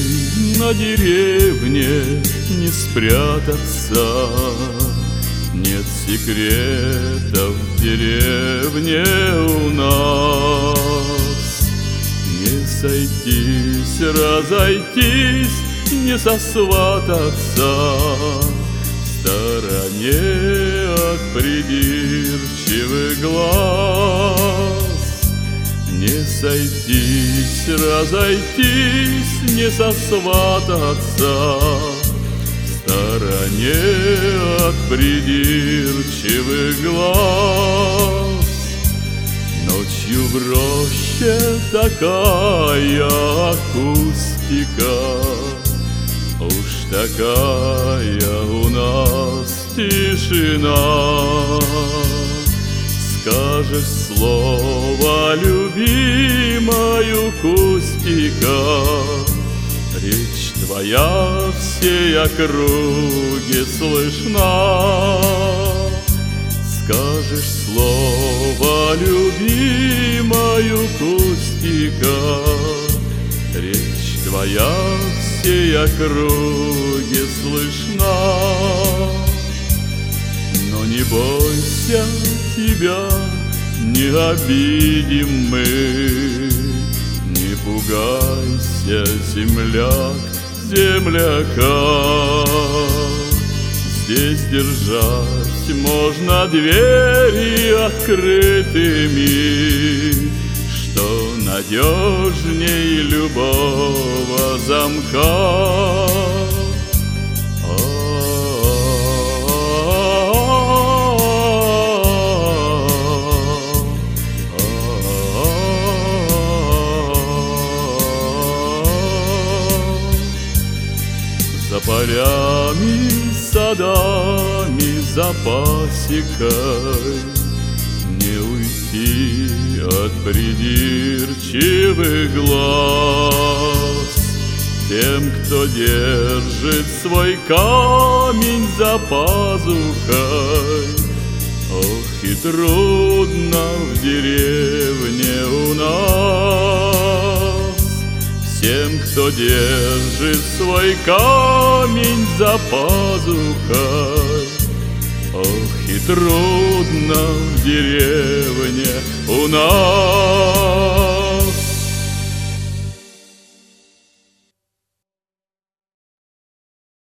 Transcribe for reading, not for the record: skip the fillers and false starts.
на деревне не спрятаться, нет секретов в деревне у нас. Не сойтись, разойтись, не сосвататься в стороне от придирчивых глаз. Не сойтись, разойтись, не сосвататься в стороне от придирчивых глаз. Ночью в роще такая акустика, уж такая у нас тишина. Скажешь слово любимою, Кустика, речь твоя всей округе слышна. Скажешь слово любимою, Кустика, речь твоя всей округе слышна. Но не бойся, тебя не обидим мы, не пугайся, земляк, земляка. Здесь держать можно двери открытыми, что надежней любого замка. За полями, садами, за пасекой не уйти от придирчивых глаз. Тем, кто держит свой камень за пазухой, ох, и трудно в деревне у нас. Тем, кто держит свой камень за пазухой, ох, и трудно в деревне у нас.